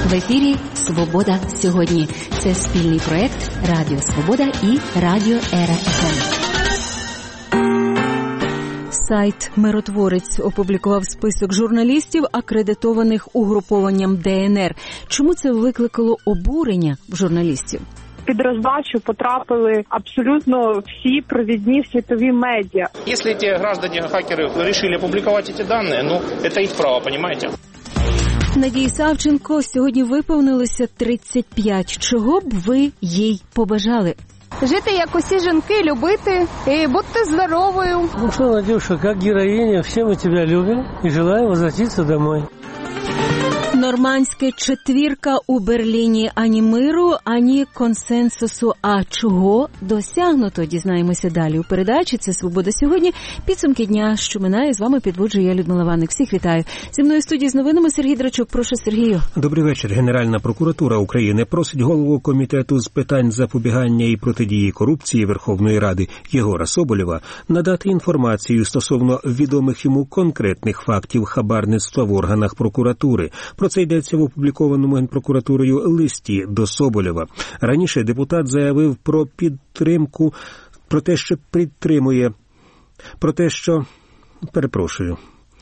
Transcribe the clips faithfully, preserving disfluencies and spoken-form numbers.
В ефірі «Свобода сьогодні». Це спільний проєкт Радіо Свобода і Радіо Ера еф ем. Сайт «Миротворець» опублікував список журналістів, акредитованих угрупованням Де Ен Ер. Чому це викликало обурення в журналістів? Під роздачу потрапили абсолютно всі провідні світові медіа. Якщо ці громадяни-хакери вирішили опублікувати ці дані, ну, це їх право, розумієте? Надії Савченко сьогодні виповнилося тридцять п'ять. Чого б ви їй побажали? Жити, як усі жінки, любити і бути здоровою. Ну що, Надюша, як героїня, всі ми тебе любимо і желаємо повернутися домой. Нормандська четвірка у Берліні. Ані миру, ані консенсусу. А чого досягнуто? Дізнаємося далі у передачі. Це «Свобода сьогодні». Підсумки дня, що минає. З вами підводжу я, Людмила Ванник. Всіх вітаю. Зі мною в студії з новинами Сергій Драчук. Прошу, Сергію. Добрий вечір. Генеральна прокуратура України просить голову Комітету з питань запобігання і протидії корупції Верховної Ради Єгора Соболєва надати інформацію стосовно відомих йому конкретних фактів хабарництва в органах прокуратури. Про це йдеться в опублікованому Генпрокуратурою листі до Соболєва. Раніше депутат заявив про підтримку, про те, що підтримує, про те, що, перепрошую,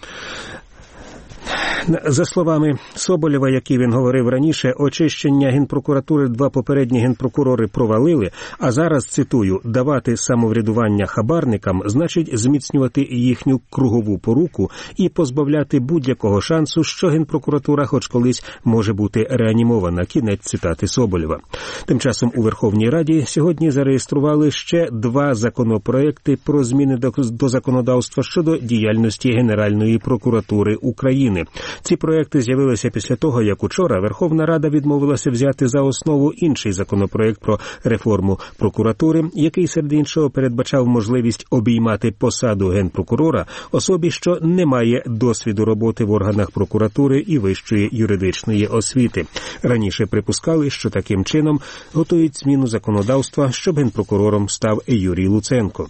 за словами Соболєва, які він говорив раніше, очищення Генпрокуратури два попередні генпрокурори провалили, а зараз, цитую, давати самоврядування хабарникам значить зміцнювати їхню кругову поруку і позбавляти будь-якого шансу, що Генпрокуратура хоч колись може бути реанімована. Кінець цитати Соболєва. Тим часом у Верховній Раді сьогодні зареєстрували ще два законопроекти про зміни до, до законодавства щодо діяльності Генеральної прокуратури України. Ці проекти з'явилися після того, як учора Верховна Рада відмовилася взяти за основу інший законопроект про реформу прокуратури, який, серед іншого, передбачав можливість обіймати посаду генпрокурора особі, що не має досвіду роботи в органах прокуратури і вищої юридичної освіти. Раніше припускали, що таким чином готують зміну законодавства, щоб генпрокурором став Юрій Луценко.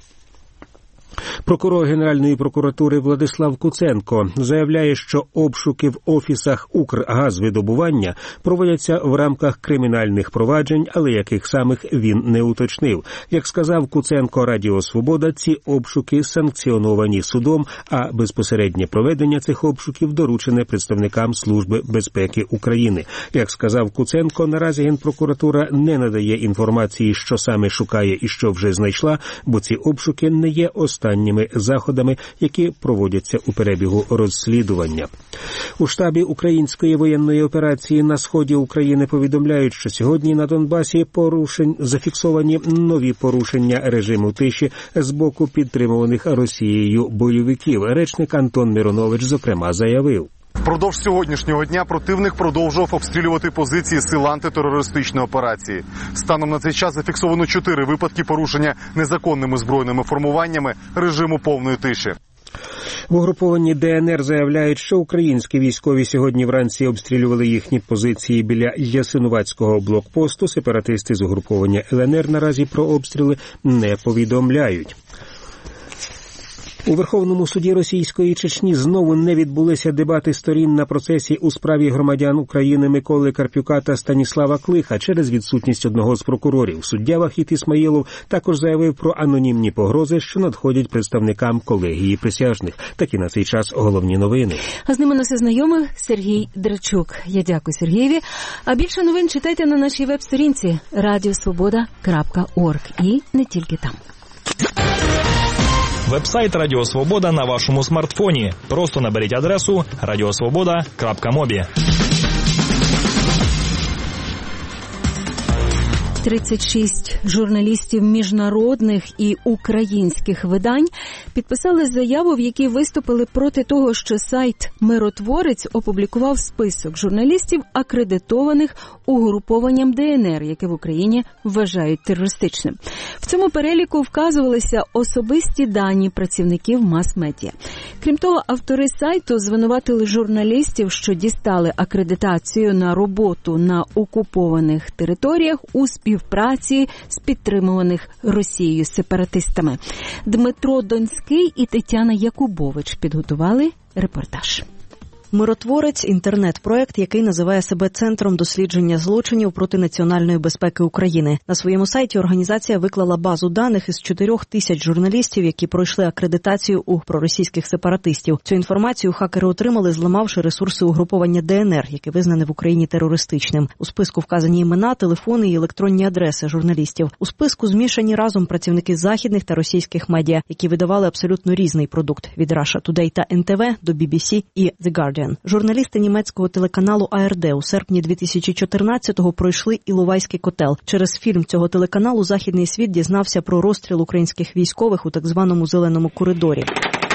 Прокурор Генеральної прокуратури Владислав Куценко заявляє, що обшуки в офісах Укргазвидобування проводяться в рамках кримінальних проваджень, але яких самих він не уточнив. Як сказав Куценко Радіо Свобода, ці обшуки санкціоновані судом, а безпосереднє проведення цих обшуків доручене представникам Служби безпеки України. Як сказав Куценко, наразі Генпрокуратура не надає інформації, що саме шукає і що вже знайшла, бо ці обшуки не є останніми заходами, які проводяться у перебігу розслідування. У штабі української воєнної операції на сході України повідомляють, що сьогодні на Донбасі порушень зафіксовані нові порушення режиму тиші з боку підтримуваних Росією бойовиків. Речник Антон Миронович, зокрема, заявив: Впродовж сьогоднішнього дня противник продовжував обстрілювати позиції сил антитерористичної операції. Станом на цей час зафіксовано чотири випадки порушення незаконними збройними формуваннями режиму повної тиші. В угрупованні Де Ен Ер заявляють, що українські військові сьогодні вранці обстрілювали їхні позиції біля Ясинуватського блокпосту. Сепаратисти з угруповання Ел Ен Ер наразі про обстріли не повідомляють. У Верховному суді Російської Чечні знову не відбулися дебати сторін на процесі у справі громадян України Миколи Карпюка та Станіслава Клиха через відсутність одного з прокурорів. Суддя Вахід Ісмаїлов також заявив про анонімні погрози, що надходять представникам колегії присяжних. Такі на цей час головні новини. А з ними нас ознайомив Сергій Драчук. Я дякую Сергієві. А більше новин читайте на нашій веб-сторінці радіо свобода крапка орг. І не тільки там. Веб-сайт Радіо Свобода на вашому смартфоні. Просто наберіть адресу радіосвобода крапка мобі. тридцять шість журналістів міжнародних і українських видань підписали заяву, в якій виступили проти того, що сайт «Миротворець» опублікував список журналістів, акредитованих угрупованням Де Ен Ер, яке в Україні вважають терористичним. В цьому переліку вказувалися особисті дані працівників мас-медіа. Крім того, автори сайту звинуватили журналістів, що дістали акредитацію на роботу на окупованих територіях у співпраці з підтримуваних Росією сепаратистами. Дмитро Донський і Тетяна Якубович підготували репортаж. Миротворець – інтернет-проект, який називає себе Центром дослідження злочинів проти національної безпеки України. На своєму сайті організація виклала базу даних із чотирьох тисяч журналістів, які пройшли акредитацію у проросійських сепаратистів. Цю інформацію хакери отримали, зламавши ресурси угруповання Де Ен Ер, яке визнане в Україні терористичним. У списку вказані імена, телефони і електронні адреси журналістів. У списку змішані разом працівники західних та російських медіа, які видавали абсолютно різний продукт – від Russia Today та Ен Те Ве до Бі Бі Сі і The Guardian. Журналісти німецького телеканалу А Ер Де у серпні дві тисячі чотирнадцятого пройшли Іловайський котел. Через фільм цього телеканалу західний світ дізнався про розстріл українських військових у так званому «зеленому коридорі».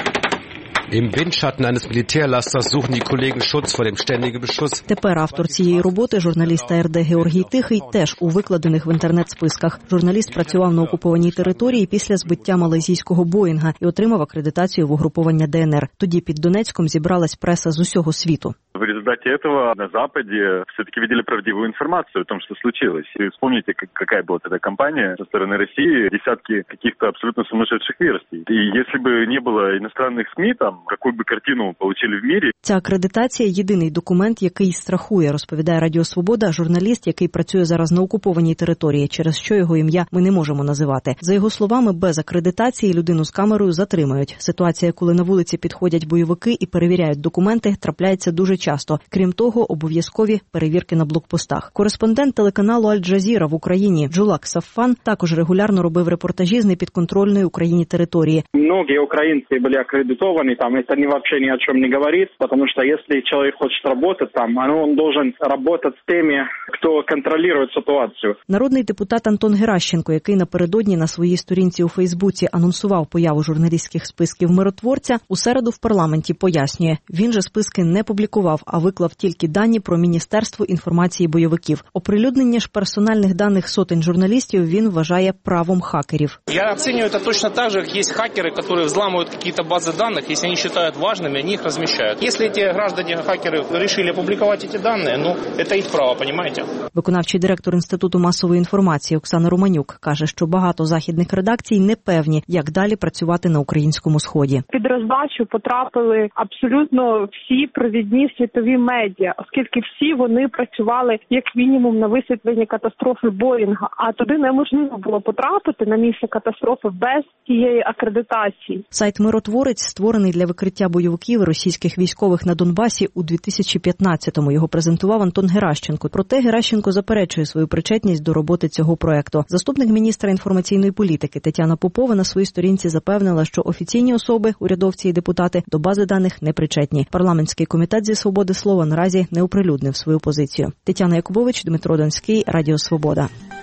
Im Windschatten eines Militärlasters suchen die Kollegen Schutz vor dem ständigen Beschuss. Тепер автор цієї роботи, журналіст А Ер Де Георгій Тихий, теж у викладених в інтернет-списках. Журналіст працював на окупованій території після збиття малайзійського Боїнга і отримав акредитацію в угруповання Де Ен Ер. Тоді під Донецьком зібралась преса з усього світу. В результате этого на Западе все-таки видели правдивую информацию о том, что случилось. И вспомните, какая была тогда кампания со стороны России, десятки каких-то абсолютно сумасшедших версий. И если бы не было иностранных СМИ, там, какую бы картину получили в мире. Ця акредитація – єдиний документ, який страхує, розповідає Радіо Свобода, журналіст, який працює зараз на окупованій території, через що його ім'я ми не можемо називати. За його словами, без акредитації людину з камерою затримають. Ситуація, коли на вулиці підходять бойовики і перевіряють документи, трапляється дуже часто. Крім того, обов'язкові перевірки на блокпостах. Кореспондент телеканалу Аль-Джазіра в Україні Джулак Саффан також регулярно робив репортажі з непідконтрольної Україні території. Многие украинцы были аккредитованы, там это ни вообще ни о чем не говорит, потому что если человек хочет работать там, он должен работать с теми, кто контролирует ситуацию. Народний депутат Антон Геращенко, який напередодні на своїй сторінці у Фейсбуці анонсував появу журналістських списків миротворця, у середу в парламенті пояснює, він же списки не публікував, а виклав тільки дані про Міністерство інформації бойовиків. Оприлюднення ж персональних даних сотень журналістів він вважає правом хакерів. Я оцениваю это точно так же, как есть хакеры, которые взламывают какие-то базы данных, если они считают важными, они их размещают. Если эти граждане-хакеры решили опубликовать эти данные, ну, это их право, понимаете? Виконавчий директор Інституту масової інформації Оксана Романюк каже, що багато західних редакцій не певні, як далі працювати на українському сході. Під роздачу потрапили абсолютно всі провідні світові медіа, оскільки всі вони працювали як мінімум на висвітленні катастрофи Боїнга, а туди неможливо було потрапити на місце катастрофи без цієї акредитації. Сайт «Миротворець» створений для викриття бойовиків і російських військових на Донбасі у дві тисячі п'ятнадцятому. Його презентував Антон Геращенко. Проте Геращенко заперечує свою причетність до роботи цього проекту. Заступник міністра інформаційної політики Тетяна Попова на своїй сторінці запевнила, що офіційні особи, урядовці і депутати до бази даних не причетні. Парламентський комітет зі свободи слова наразі не оприлюднив свою позицію. Тетяна Якубович, Дмитро Донський, Радіо Свобода.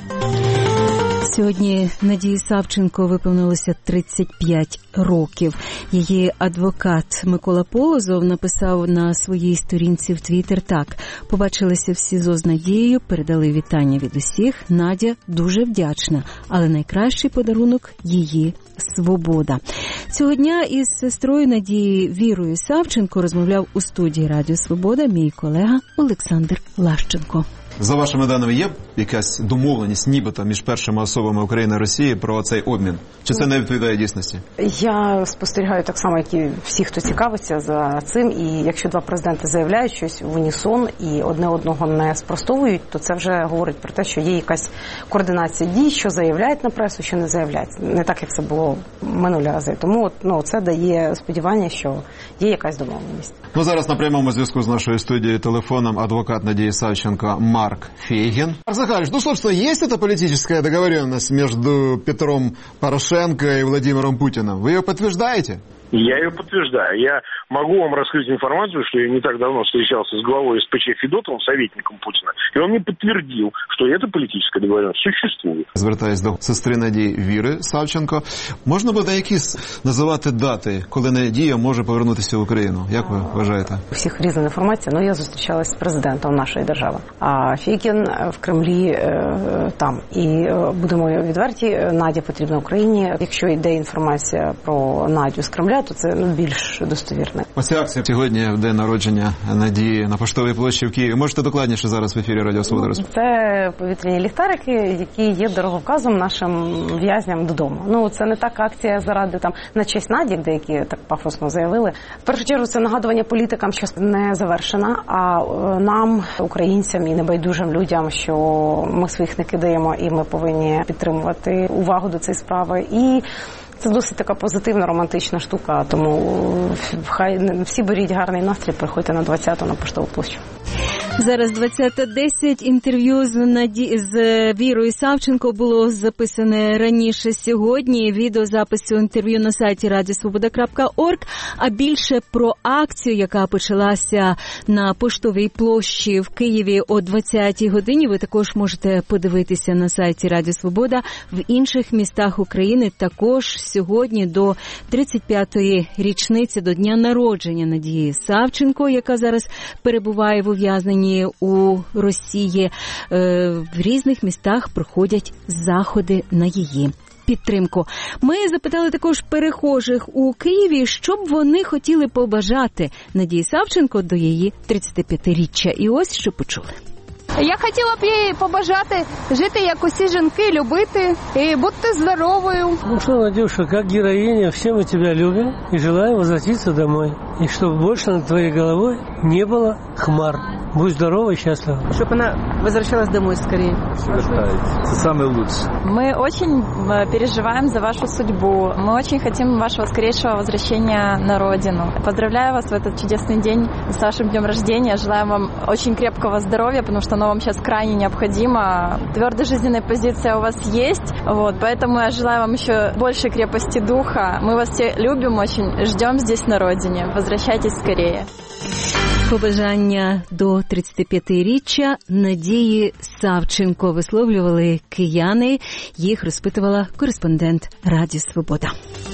Сьогодні Надії Савченко виповнилося тридцять п'ять років. Її адвокат Микола Полозов написав на своїй сторінці в Твіттер так: «Побачилися в СІЗО з Надією, передали вітання від усіх. Надя дуже вдячна, але найкращий подарунок – її свобода». Цього дня із сестрою Надії Вірою Савченко розмовляв у студії Радіо Свобода мій колега Олександр Лащенко. За вашими даними, є якась домовленість нібито між першими особами України і Росії про цей обмін? Чи це не відповідає дійсності? Я спостерігаю так само, як і всі, хто цікавиться за цим. І якщо два президенти заявляють щось в унісон і одне одного не спростовують, то це вже говорить про те, що є якась координація дій, що заявляють на пресу, що не заявляють. Не так, як це було минулі рази. Тому ну, це дає сподівання, що є якась домовленість. Ну, зараз на прямому зв'язку з нашою студією телефоном адвокат Надії Савченко Марк Фейгин. Марк Захарович, ну, собственно, есть эта политическая договоренность между Петром Порошенко и Владимиром Путиным? Вы ее подтверждаете? Я ее подтверждаю. Я могу вам раскрыть информацию, что я не так давно встречался с главой эс пэ че Федотовым, советником Путина, и он мне подтвердил, что эта политическая договоренность существует. Звертаюсь до сестри Надії Віри Савченко. Можна буде якісь називати дати, коли Надія може повернутися в Україну? Як ви вважаєте? У всіх різна інформація, але я зустрічалась з президентом нашої держави. А Фейгін в Кремлі е, там. І е, будемо відверті, Надя потрібна Україні. Якщо йде інформація про Надю з Кремля, заявляє, то це ну, більш достовірне. Ось акція сьогодні, в день народження Надії на Поштовій площі в Києві. Можете докладніше зараз в ефірі Радіо Свобода розповісти? Це повітряні ліхтарики, які є дороговказом нашим в'язням додому. Ну, це не така акція заради там на честь Наді, як деякі так пафосно заявили. В першу чергу це нагадування політикам, що не завершена, а нам, українцям і небайдужим людям, що ми своїх не кидаємо і ми повинні підтримувати увагу до цієї справи. І це досить така позитивна, романтична штука, тому хай всі беріть гарний настрій, приходьте на двадцяту на Поштову площу. Зараз двадцята десять. Інтерв'ю з Наді... з Вірою Савченко було записане раніше сьогодні. Відеозапис цього інтерв'ю на сайті радіо свобода крапка орг. А більше про акцію, яка почалася на Поштовій площі в Києві о двадцятій годині, ви також можете подивитися на сайті Радіо Свобода. В інших містах України також сьогодні до тридцять п'ятої річниці до дня народження Надії Савченко, яка зараз перебуває в ув'язненні у Росії. В різних містах проходять заходи на її підтримку. Ми запитали також перехожих у Києві, що б вони хотіли побажати Надії Савченко до її тридцятип'ятиріччя. І ось що почули. Я хотіла б їй побажати жити, як усі жінки, любити і бути здоровою. Ну что, Надюша, как героиня, все мы тебя любим и желаем возвратиться домой. И чтобы больше над твоей головой не было хмар. Будь здорова и счастлива. Чтобы она возвращалась домой скорее. Это самое лучшее. Мы очень переживаем за вашу судьбу. Мы очень хотим вашего скорейшего возвращения на родину. Поздравляю вас в этот чудесный день с вашим днем рождения. Желаем вам очень крепкого здоровья, потому что оно вам сейчас крайне необходимо. Твердая жизненная позиция у вас есть, вот, поэтому я желаю вам еще большей крепости духа. Мы вас все любим очень, ждем здесь на родине. Возвращайтесь скорее. Побажання до тридцятип'ятиріччя Надії Савченко висловлювали кияни. Їх розпитувала кореспондент Радіо Свобода.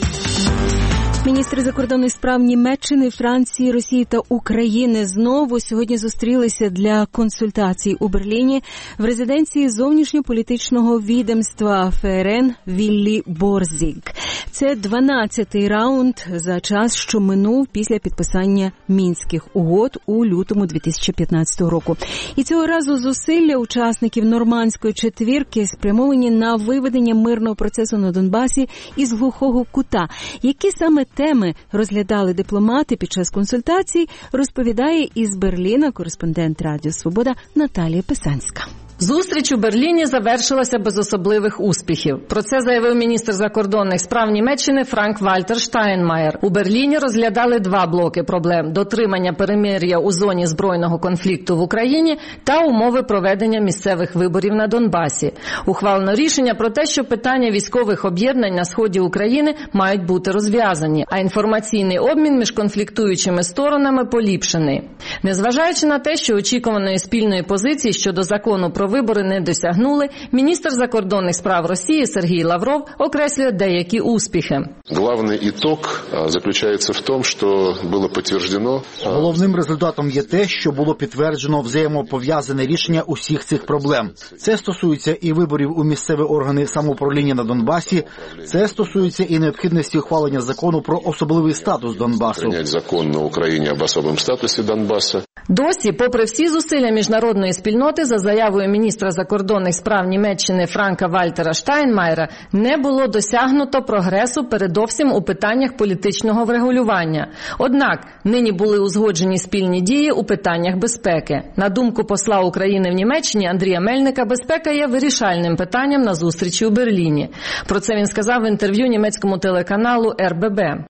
Міністри закордонних справ Німеччини, Франції, Росії та України знову сьогодні зустрілися для консультацій у Берліні в резиденції зовнішньополітичного відомства ФРН Віллі Борзіг. Це дванадцятий раунд за час, що минув після підписання Мінських угод у лютому дві тисячі п'ятнадцятого року. І цього разу зусилля учасників Нормандської четвірки спрямовані на виведення мирного процесу на Донбасі із глухого кута. Які саме теми розглядали дипломати під час консультацій, розповідає із Берліна кореспондент Радіо Свобода Наталія Писанська. Зустріч у Берліні завершилася без особливих успіхів. Про це заявив міністр закордонних справ Німеччини Франк-Вальтер Штайнмаєр. У Берліні розглядали два блоки проблем – дотримання перемир'я у зоні збройного конфлікту в Україні та умови проведення місцевих виборів на Донбасі. Ухвалено рішення про те, що питання військових об'єднань на сході України мають бути розв'язані, а інформаційний обмін між конфліктуючими сторонами поліпшений. Незважаючи на те, що очікуваної спільної позиції щодо закону про вибори не досягнули, міністр закордонних справ Росії Сергій Лавров окреслює деякі успіхи. Головний ітог заключається в тому, що було підтверджено. Головним результатом є те, що було підтверджено взаємопов'язане рішення усіх цих проблем. Це стосується і виборів у місцеві органи самоуправління на Донбасі, це стосується і необхідності ухвалення закону про особливий статус Донбасу. Прийняти закон на Україні об особливому статусі Донбасу. Досі, попри всі зусилля міжнародної спільноти, за заявою міністра закордонних справ Німеччини Франка Вальтера Штайнмаєра, не було досягнуто прогресу передовсім у питаннях політичного врегулювання. Однак, нині були узгоджені спільні дії у питаннях безпеки. На думку посла України в Німеччині Андрія Мельника, безпека є вирішальним питанням на зустрічі у Берліні. Про це він сказав в інтерв'ю німецькому телеканалу ер бе бе.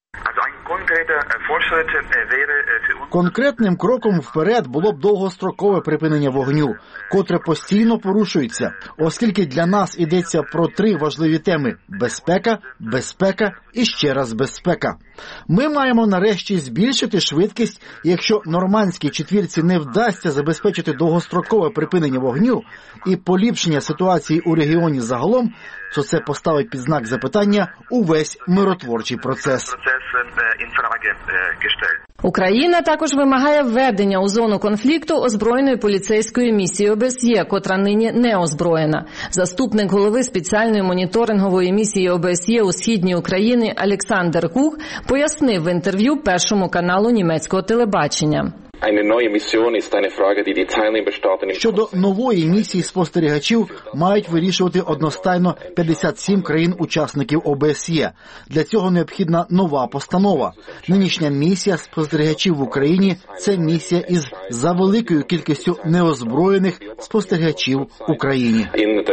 Конкретним кроком вперед було б довгострокове припинення вогню, котре постійно порушується, оскільки для нас йдеться про три важливі теми – безпека, безпека і ще раз безпека. Ми маємо нарешті збільшити швидкість, і якщо нормандській четвірці не вдасться забезпечити довгострокове припинення вогню і поліпшення ситуації у регіоні загалом, то це поставить під знак запитання увесь миротворчий процес. Україна також вимагає введення у зону конфлікту озброєної поліцейської місії О Б С Є, котра нині не озброєна. Заступник голови спеціальної моніторингової місії О Б С Є у східній Україні Олександр Кух пояснив в інтерв'ю Першому каналу німецького телебачення. Щодо нової місії спостерігачів мають вирішувати одностайно п'ятдесят сім країн-учасників О Б С Є. Для цього необхідна нова постанова. Нинішня місія спостерігачів в Україні – це місія із завеликою кількістю неозброєних спостерігачів в Україні.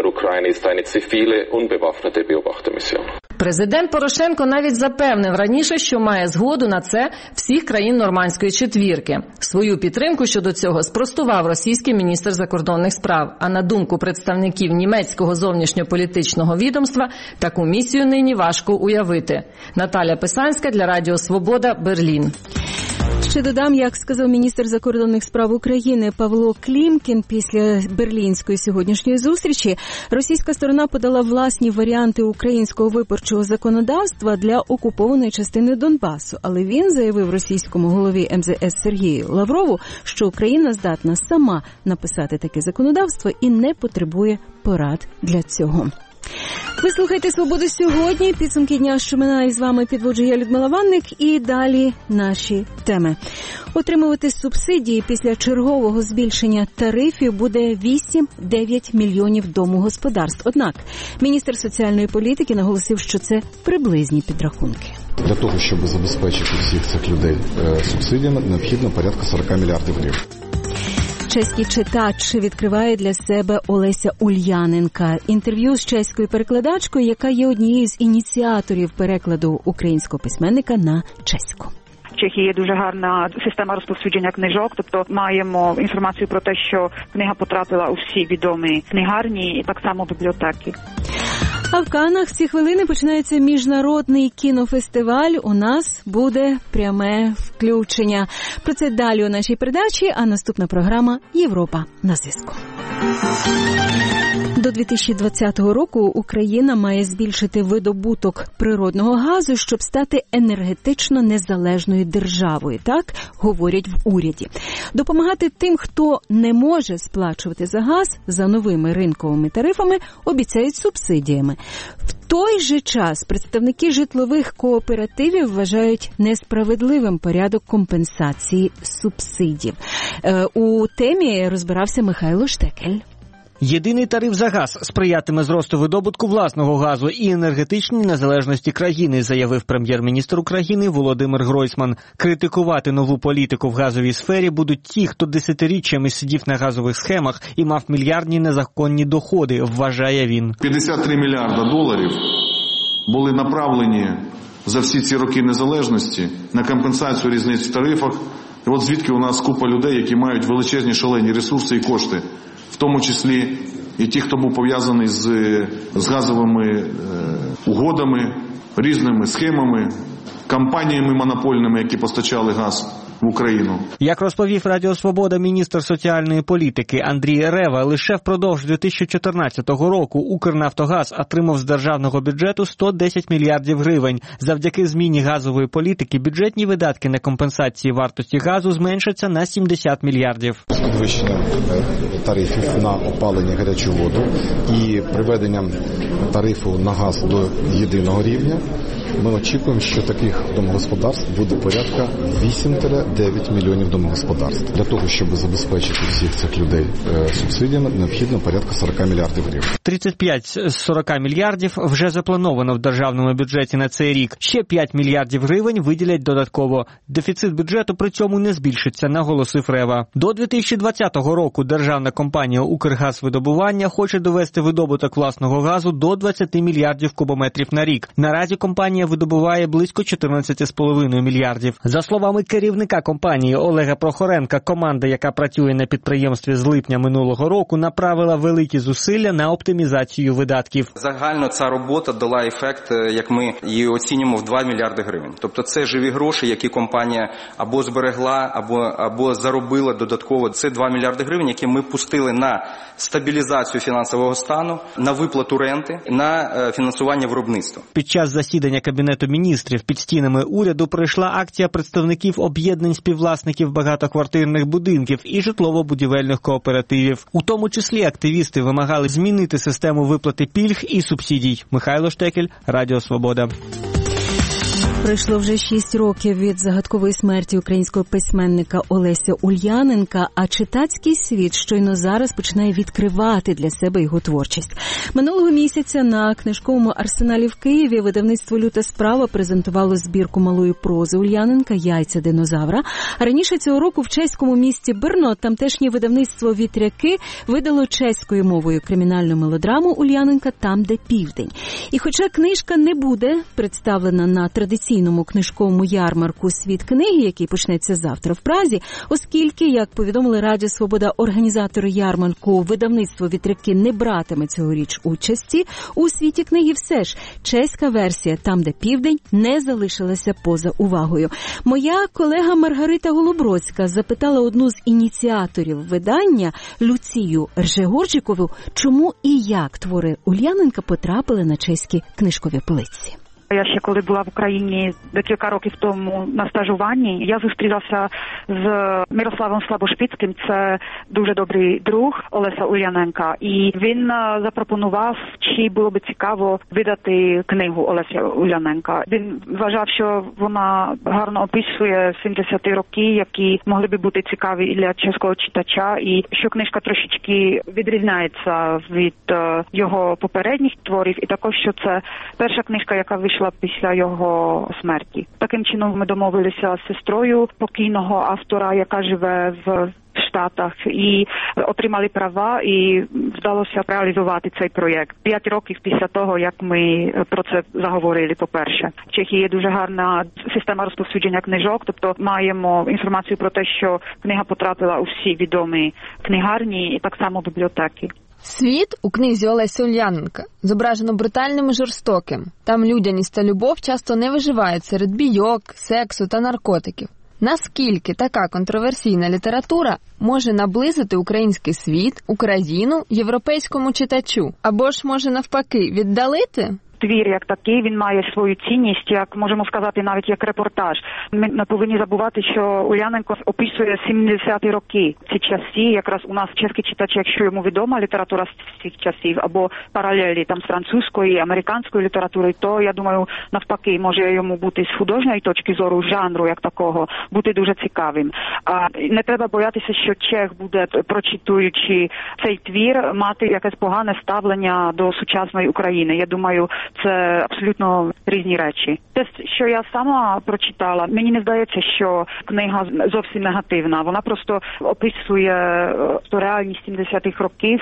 Президент Порошенко навіть запевнив раніше, що має згоду на це всіх країн Нормандської четвірки. Свою підтримку щодо цього спростував російський міністр закордонних справ. А на думку представників німецького зовнішньополітичного відомства, таку місію нині важко уявити. Наталя Писанська для Радіо Свобода, Берлін. Ще додам, як сказав міністр закордонних справ України Павло Клімкін після берлінської сьогоднішньої зустрічі, російська сторона подала власні варіанти українського виборчого законодавства для окупованої частини Донбасу. Але він заявив російському голові Ем Зе Ес Сергію Лаврову, що Україна здатна сама написати таке законодавство і не потребує порад для цього. Ви слухаєте «Свободу сьогодні». Підсумки дня, що минає, з вами підводжу я, Людмила Ванник. І далі наші теми. Отримувати субсидії після чергового збільшення тарифів буде вісім-дев'ять мільйонів домогосподарств. Однак міністр соціальної політики наголосив, що це приблизні підрахунки. Для того, щоб забезпечити всіх цих людей субсидіями, необхідно порядка сорок мільярдів гривень. Чеський читач відкриває для себе Олеся Ульяненка. Інтерв'ю з чеською перекладачкою, яка є однією з ініціаторів перекладу українського письменника на чеську. В Чехії є дуже гарна система розповсюдження книжок, тобто маємо інформацію про те, що книга потрапила у всі відомі книгарні і так само бібліотеки. А в Каннах в ці хвилини починається міжнародний кінофестиваль. У нас буде пряме включення. Про це далі у нашій передачі, а наступна програма «Європа на зв'язку». До дві тисячі двадцятого року Україна має збільшити видобуток природного газу, щоб стати енергетично незалежною державою, так говорять в уряді. Допомагати тим, хто не може сплачувати за газ за новими ринковими тарифами, обіцяють субсидіями. В той же час представники житлових кооперативів вважають несправедливим порядок компенсації субсидій. У темі розбирався Михайло Штекель. Єдиний тариф за газ сприятиме зросту видобутку власного газу і енергетичній незалежності країни, заявив прем'єр-міністр України Володимир Гройсман. Критикувати нову політику в газовій сфері будуть ті, хто десятиріччями сидів на газових схемах і мав мільярдні незаконні доходи, вважає він. п'ятдесят три мільярда доларів були направлені за всі ці роки незалежності на компенсацію різниць в тарифах. І от звідки у нас купа людей, які мають величезні шалені ресурси і кошти, в тому числі і ті, хто був пов'язаний з, з газовими е, угодами, різними схемами, компаніями монопольними, які постачали газ в Україну. Як розповів Радіо Свобода міністр соціальної політики Андрій Рева, лише впродовж дві тисячі чотирнадцятого року Укрнафтогаз отримав з державного бюджету сто десять мільярдів гривень. Завдяки зміні газової політики бюджетні видатки на компенсації вартості газу зменшаться на сімдесят мільярдів. З підвищенням тарифів на опалення гарячу воду і приведенням тарифу на газ до єдиного рівня ми очікуємо, що таких домогосподарств буде порядка вісім-дев'ять мільйонів домогосподарств. Для того, щоб забезпечити всіх цих людей субсидіями, необхідно порядка сорок мільярдів гривень. тридцять п'ять з сорока мільярдів вже заплановано в державному бюджеті на цей рік. Ще п'ять мільярдів гривень виділять додатково. Дефіцит бюджету при цьому не збільшиться, наголосив Рева. До дві тисячі двадцятого року державна компанія «Укргазвидобування» хоче довести видобуток власного газу до двадцять мільярдів кубометрів на рік. Наразі компанія видобуває близько чотирнадцять цілих п'ять десятих мільярдів. За словами керівника компанії Олега Прохоренка, команда, яка працює на підприємстві з липня минулого року, направила великі зусилля на оптимізацію видатків. Загально ця робота дала ефект, як ми її оцінюємо, в два мільярди гривень. Тобто це живі гроші, які компанія або зберегла, або, або заробила додатково. Це два мільярди гривень, які ми пустили на стабілізацію фінансового стану, на виплату ренти, на фінансування виробництва. Під час засідання Кабінету міністрів. Під стінами уряду пройшла акція представників об'єднань співвласників багатоквартирних будинків і житлово-будівельних кооперативів. У тому числі активісти вимагали змінити систему виплати пільг і субсидій. Михайло Штекель, Радіо Свобода. Пройшло вже шість років від загадкової смерті українського письменника Олеся Ульяненка, а читацький світ щойно зараз починає відкривати для себе його творчість. Минулого місяця на книжковому арсеналі в Києві видавництво «Люта справа» презентувало збірку малої прози Ульяненка «Яйця динозавра». А раніше цього року в чеському місті Брно тамтешнє видавництво «Вітряки» видало чеською мовою кримінальну мелодраму Ульяненка «Там, де південь». І хоча книжка не буде представлена на традиційному книжковому ярмарку «Світ книги», який почнеться завтра в Празі, оскільки, як повідомили Радіо Свобода, організатори ярмарку, видавництво «Вітряки» не братиме цьогоріч участі у «Світі книги», все ж чеська версія «Там, де південь» не залишилася поза увагою. Моя колега Маргарита Голобродська запитала одну з ініціаторів видання Люцію Ржегорджікову, чому і як твори Ульяненка потрапили на чеські книжкові полиці. Я ще коли була в Україні декілька років тому на стажуванні, я зустрілася з Мирославом Слабошпицьким, це дуже добрий друг Олеся Ульяненка, і він запропонував, чи було б цікаво видати книгу Олеся Ульяненка. Він вважав, що вона гарно описує сімдесяті роки, які могли б бути цікаві і для чеського читача, і що книжка трошечки відрізняється від його попередніх творів, і також, що це перша книжка, яка вийшла після його смерті. Таким чином ми домовилися з сестрою покійного автора, яка живе в Штатах, і отримали права, і вдалося реалізувати цей проєкт. П'ять років після того, як ми про це заговорили, по-перше. В Чехії є дуже гарна система розповсюдження книжок, тобто маємо інформацію про те, що книга потрапила у всі відомі книгарні і так само бібліотеки. Світ у книзі Олеся Ульяненка зображено брутальним і жорстоким. Там людяність та любов часто не виживають серед бійок, сексу та наркотиків. Наскільки така контроверсійна література може наблизити український світ, Україну, європейському читачу? Або ж може навпаки віддалити? Твір як такий, він має свою цінність, як можемо сказати, навіть як репортаж. Ми не повинні забувати, що Ульяненко описує сімдесяті роки. Ці часи, якраз у нас чеський читач, якщо йому відома література з цих часів, або паралелі там з французької, американської літератури, то, я думаю, навпаки, може йому бути з художньої точки зору, жанру як такого, бути дуже цікавим. А не треба боятися, що чех буде, прочитуючи цей твір, мати якесь погане ставлення до сучасної України. Я думаю, це абсолютно різні речі. Те, що я сама прочитала, мені не здається, що книга зовсім негативна. Вона просто описує реальність сімдесятих років,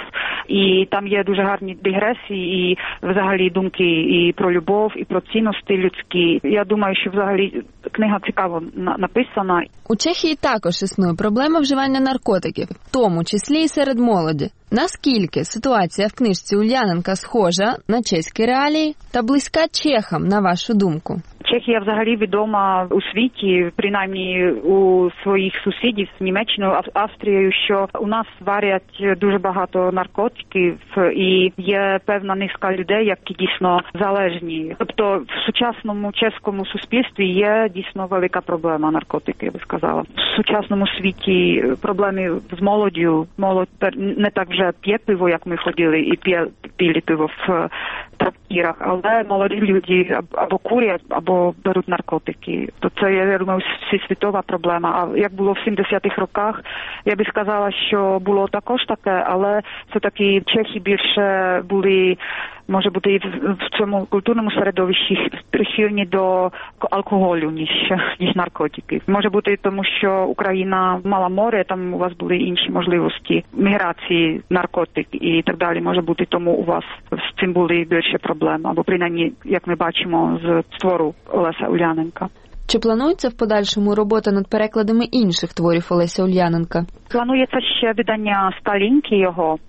і там є дуже гарні дигресії, і взагалі думки і про любов, і про цінності людські. Я думаю, що взагалі книга цікаво написана. У Чехії також існує проблема вживання наркотиків, в тому числі і серед молоді. Наскільки ситуація в книжці Ульяненка схожа на чеські реалії та близька чехам, на вашу думку? Чехія взагалі відома у світі, принаймні у своїх сусідів з Німеччиною, Австрією, що у нас варять дуже багато наркотиків і є певна низка людей, які дійсно залежні. Тобто в сучасному чеському суспільстві є дійсно велика проблема наркотики, я би сказала. В сучасному світі проблеми з молоддю. Молодь не так вже п'є пиво, як ми ходили, і п'є, пили пиво в трактирах, але молоді люди або курять, або беруть наркотики. То це, я думаю, всесвітова проблема. А як було в сімдесятих роках, я би сказала, що було також таке, але все-таки чехи більше були, може бути, і в цьому культурному середовищі прихильні до алкоголю, ніж, ніж наркотиків. Може бути, тому що Україна мала море, там у вас були інші можливості міграції, наркотик і так далі. Може бути, тому у вас з цим були більше проблеми. Або принаймні, як ми бачимо з твору Олеся Ульяненка. Чи планується в подальшому робота над перекладами інших творів Олеся Ульяненка? Планується ще видання «Сталінки» його.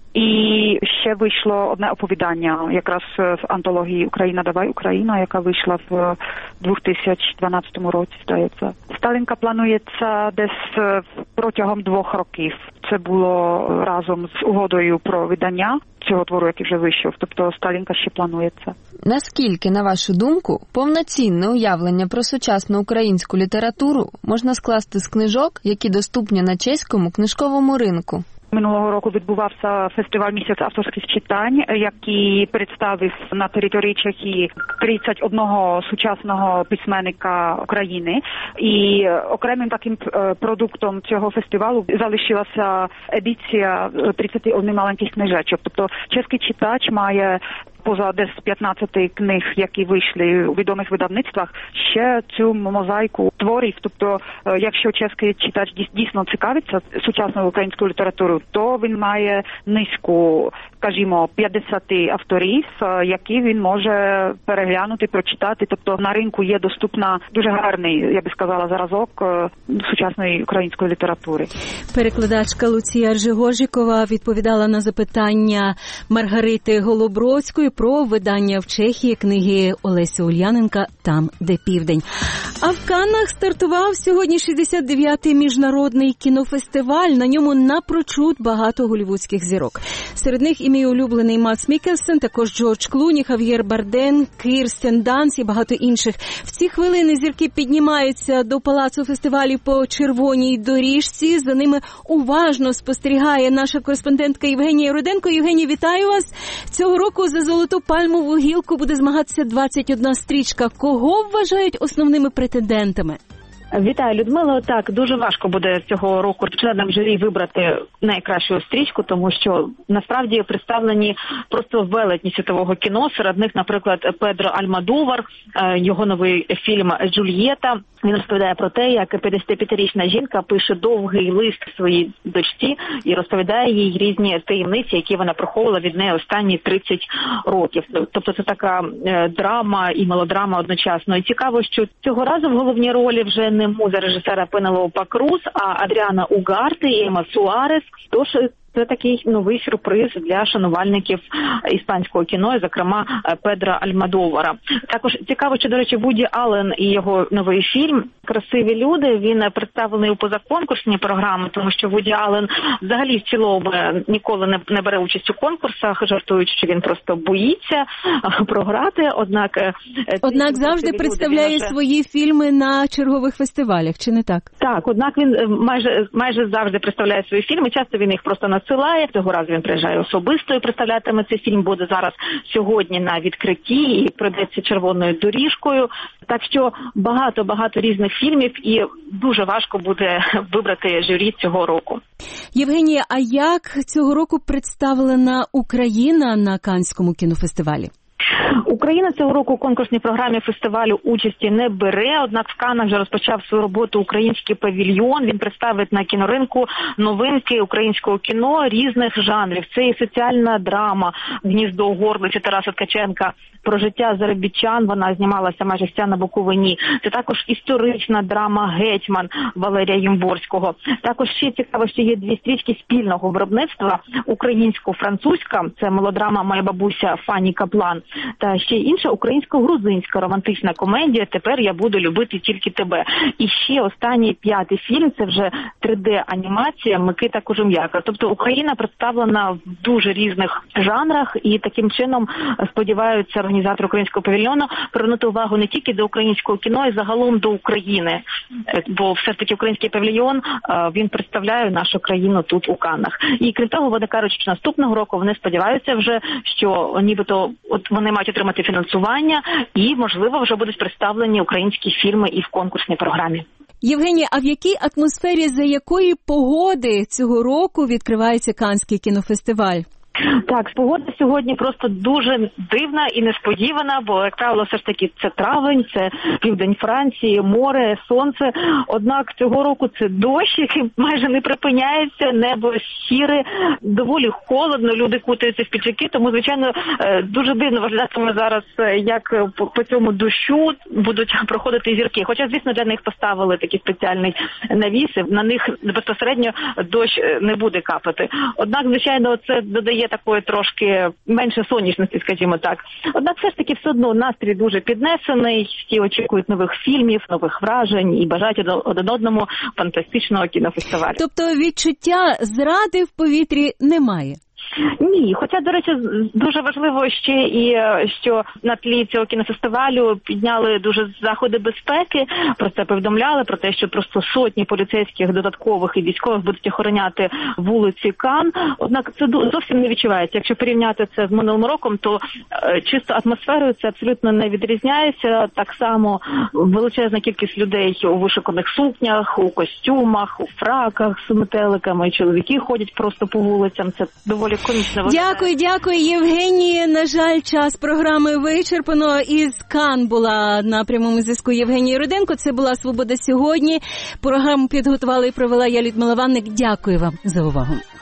І ще вийшло одне оповідання, якраз в антології «Україна, давай, Україна», яка вийшла в дві тисячі дванадцятому році, здається. «Сталінка» планується десь протягом двох років. це було разом з угодою про видання цього твору, який вже вийшов. Тобто Сталінка ще планується. Наскільки, на вашу думку, повноцінне уявлення про сучасну українську літературу можна скласти з книжок, які доступні на чеському книжковому ринку? Минулого року відбувався фестиваль «Місяць авторських читань», який представив на території Чехії тридцять одного сучасного письменника України. І окремим таким продуктом цього фестивалу залишилася едиція тридцяти одної маленьких книжечок. Тобто чеський читач має поза десь п'ятнадцяти книг, які вийшли у відомих видавництвах, ще цю мозаїку творів. Тобто, якщо чеський читач дійсно цікавиться сучасною українською літературою, то він має низку, скажімо, п'ятдесят авторів, які він може переглянути, прочитати. Тобто на ринку є доступна дуже гарний, я би сказала, зразок сучасної української літератури. Перекладачка Луція Жигожікова відповідала на запитання Маргарити Голобродської про видання в Чехії книги Олесі Ульяненка «Там, де південь». А в Каннах стартував сьогодні шістдесят дев'ятий міжнародний кінофестиваль. На ньому напрочуд багато голлівудських зірок. Серед них і мій улюблений Мадс Міккельсен, також Джордж Клуні, Хав'єр Бардем, Кірстен Данст і багато інших. В ці хвилини зірки піднімаються до палацу фестивалю по червоній доріжці. За ними уважно спостерігає наша кореспондентка Євгенія Руденко. Євгенія, вітаю вас. Цього року за золоту пальмову гілку буде змагатися двадцять одна стрічка. Кого вважають основними претендентами? Вітаю, Людмило. Так, дуже важко буде цього року членам журі вибрати найкращу стрічку, тому що насправді представлені просто велетні світового кіно. Серед них, наприклад, Педро Альмодовар, його новий фільм «Джульєта». Він розповідає про те, як п'ятдесятип'ятирічна жінка пише довгий лист своїй дочці і розповідає їй різні таємниці, які вона приховувала від неї останні тридцять років. Тобто це така драма і мелодрама одночасно. І цікаво, що цього разу в головній ролі вже не муза режисера Пенелопа Круз, а Адріана Угарте і Ема Суарес. Тож це такий новий сюрприз для шанувальників іспанського кіно, і, зокрема, Педро Альмодовара. Також цікаво, що, до речі, Вуді Аллен і його новий фільм «Красиві люди», він представлений у позаконкурсній програмі, тому що Вуді Аллен взагалі в цілому ніколи не, не бере участь у конкурсах, жартують, що він просто боїться програти, однак... Однак завжди представляє вже... свої фільми на чергових фестивалях, чи не так? Так, однак він майже, майже завжди представляє свої фільми, часто він їх просто надсилає. Цього разу він приїжджає особисто і представлятиме цей фільм, буде зараз сьогодні на відкритті і пройдеться червоною доріжкою. Так що багато-багато різних фільмів і дуже важко буде вибрати журі цього року. Євгенія, а як цього року представлена Україна на Каннському кінофестивалі? Україна цього року у конкурсній програмі фестивалю участі не бере, однак в Каннах вже розпочав свою роботу український павільйон. Він представить на кіноринку новинки українського кіно різних жанрів. Це і соціальна драма «Гніздо у горлиці» Тараса Ткаченка, про життя заробітчан, вона знімалася майже вся на Буковині. Це також історична драма «Гетьман» Валерія Ємборського. Також ще цікаво, що є дві стрічки спільного виробництва, українсько-французька, це мелодрама «Моя бабуся» Фанні Каплан, та ще інша українсько-грузинська романтична комедія «Тепер я буду любити тільки тебе». І ще останній п'ятий фільм, це вже три де-анімація Микита Кожум'яка. Тобто Україна представлена в дуже різних жанрах і таким чином сподіваються організатори українського павільйону привернути увагу не тільки до українського кіно, а й загалом до України. Бо все ж таки український павільйон, він представляє нашу країну тут у Каннах. І крім того, вони кажуть, що наступного року вони сподіваються вже, що нібито от вони мають отримати фінансування і, можливо, вже будуть представлені українські фільми і в конкурсній програмі. Євгенія, а в якій атмосфері, за якої погоди цього року відкривається Каннський кінофестиваль? Так, погода сьогодні просто дуже дивна і несподівана, бо, як правило, все ж таки це травень, це південь Франції, море, сонце. Однак цього року це дощ, який майже не припиняється, небо сіре, доволі холодно, люди кутаються в піджаки, тому, звичайно, дуже дивно виглядатиме зараз, як по цьому дощу будуть проходити зірки. Хоча, звісно, для них поставили такі спеціальні навіси, на них безпосередньо дощ не буде капати. Однак, звичайно, це додає є такої трошки менше сонячності, скажімо так. Однак все ж таки все одно настрій дуже піднесений, всі очікують нових фільмів, нових вражень і бажають один одному фантастичного кінофестивалю. Тобто відчуття зради в повітрі немає? Ні, хоча, до речі, дуже важливо ще і, що на тлі цього кінофестивалю підняли дуже заходи безпеки, про це повідомляли, про те, що просто сотні поліцейських додаткових і військових будуть охороняти вулиці Кан. Однак це зовсім не відчувається. Якщо порівняти це з минулим роком, то чисто атмосферою це абсолютно не відрізняється. Так само величезна кількість людей у вишуканих сукнях, у костюмах, у фраках з метеликами, чоловіки ходять просто по вулицям. Це доволі Дякую, дякую, Євгенії. На жаль, час програми вичерпано. Із Кан була на прямому зв'язку Євгенія Руденко. Це була «Свобода сьогодні». Програму підготувала і провела я, Людмила Ванник. Дякую вам за увагу.